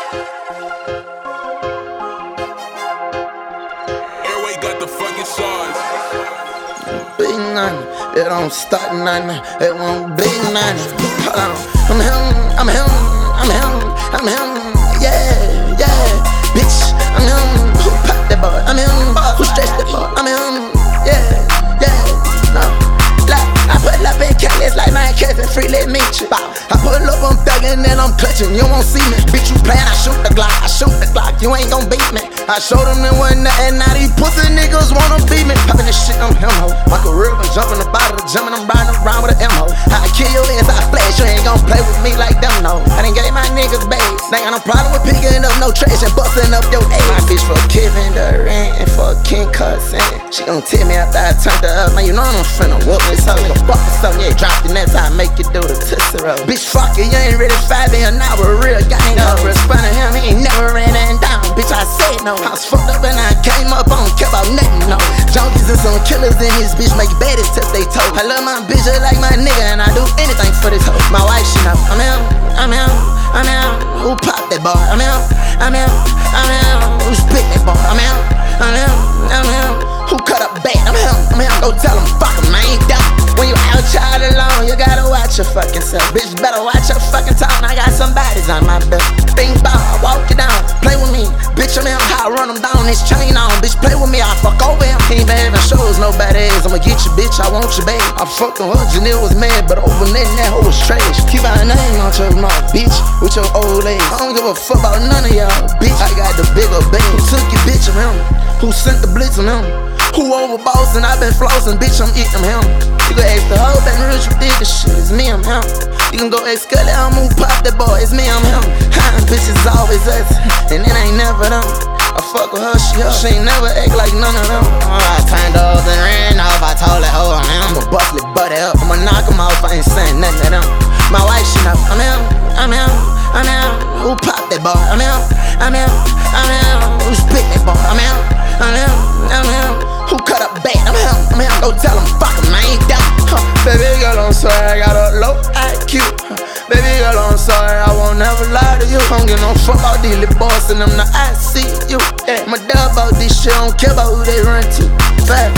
Airway got the fucking sauce. Big nothing, it don't start nothing, it won't be nothing. Hold on, I'm him, yeah, bitch, I'm him. Who popped that boy? I'm him. Who stretched that boy? I'm him, yeah, no. Like, I put up in Cali, like my cousin, free let me meet you. I pull up, I'm thuggin' and I'm clutching, you won't see me. Bitch, you playin', I shoot the Glock, you ain't gon' beat me. I showed them it wasn't nothing, now these pussy niggas wanna beat me. Poppin' this shit, I'm him, ho. My career been jumping the bottle, jumping, I'm riding around with an M-ho. I kill your ass, I flash, you ain't gon' play with me like them, no. I done gave my niggas bags, they got no problem with picking up no trash and busting up your ass. My bitch for Kevin Durant and for King Cousin. She gon' tell me after I turned her up, man, you know I'm finna whoop this hoe. Nigga fuck with something, yeah, drop the next time I make you do the Tootsie Roll. Bitch, fuck it, you ain't ready 5 in an hour, real gang up. Respond to him, he ain't never ran nothing down, bitch, I said no. I was fucked up and I came up, I don't care about nothing, no. Junkies and some killers in his bitch, make baddies touch they toe. I love my bitch just like my nigga, and I do anything for this hoe. My wife, she know, I'm him. Who popped that boy? I'm him. Who spit that boy? I'm him. Who cut up bad? I'm him. Go tell him, fuck him, I ain't down. When you out child alone, you gotta watch your fucking self. Bitch, better watch your fucking tongue. I got some bodies on my belt. Think about, I walk you down, play with me. Bitch, I'm him, how I run him down, this chain on. Bitch, play with me, I fuck over him. He ain't been having shows, nobody is. I'ma get you, bitch, I want you, babe. I fucked her, Janelle was mad, but over that hoe was trash. Keep our name on your mouth, bitch, with your old age. I don't give a fuck about none of y'all, bitch. I got the bigger bang. Who took your bitch, I'm him. Who sent the blitz, I'm him. Who over bossing, I been flossing, bitch, I'm eating him. You can ask the whole Baton Rouge, you did this shit, it's me, I'm him. You can go ask Scully, I'm who pop that boy, it's me, I'm him. Bitch, it's always us, and it ain't never them. I fuck with her, she ain't never act like none of them. I turned off and ran off, I told that hoe I'm him. I'ma bust it, butt it up, I'ma knock him off, I ain't saying nothing to them. My wife, she know, I'm him. Who pop that boy? I'm him. Who spit that boy? I'm him. Who cut up bad? I'm him. Go tell him, fuck him, I ain't down. Baby girl, I'm sorry, I got a low IQ. Baby girl, I'm sorry, I won't never lie to you. Don't give no fuck about these little boys and them, the ICU. My dad about this shit, don't care about who they run to. Fact.